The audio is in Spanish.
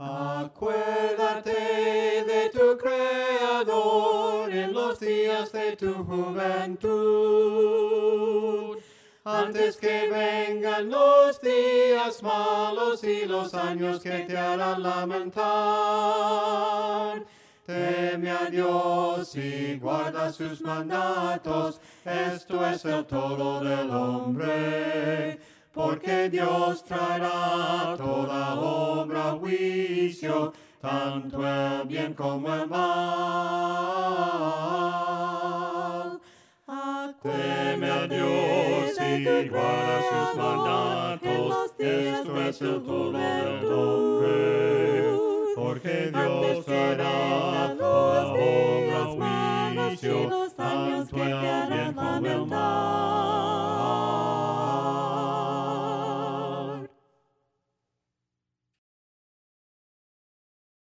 Acuérdate de tu Creador en los días de tu juventud, antes que vengan los días malos y los años que te harán lamentar. Teme a Dios y guarda sus mandatos, esto es el todo del hombre. Porque Dios traerá toda obra a juicio, tanto el bien como el mal. Teme a Dios y guarda sus mandatos, esto es el todo del hombre. Porque Dios traerá